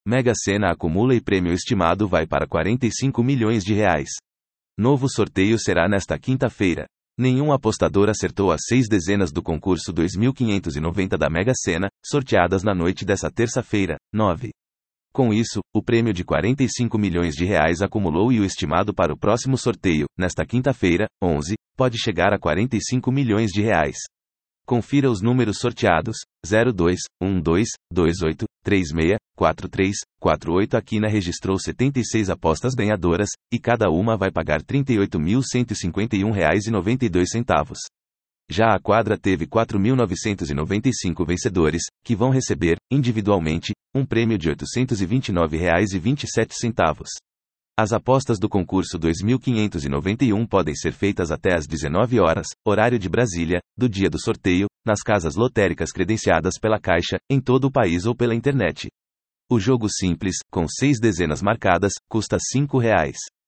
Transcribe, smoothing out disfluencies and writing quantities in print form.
Mega Sena acumula e prêmio estimado vai para 45 milhões de reais. Novo sorteio será nesta quinta-feira. Nenhum apostador acertou as 6 dezenas do concurso 2.590 da Mega Sena, sorteadas na noite dessa terça-feira, 9. Com isso, o prêmio de 45 milhões de reais acumulou e o estimado para o próximo sorteio, nesta quinta-feira, 11, pode chegar a 45 milhões de reais. Confira os números sorteados: 02, 12, 28, 36, 43, 48. A Quina registrou 76 apostas ganhadoras, e cada uma vai pagar R$ 38.151,92. Já a quadra teve 4.995 vencedores, que vão receber, individualmente, um prêmio de R$ 829,27. As apostas do concurso 2.591 podem ser feitas até às 19 horas, horário de Brasília, do dia do sorteio, nas casas lotéricas credenciadas pela Caixa, em todo o país ou pela internet. O jogo simples, com 6 dezenas marcadas, custa R$ 5.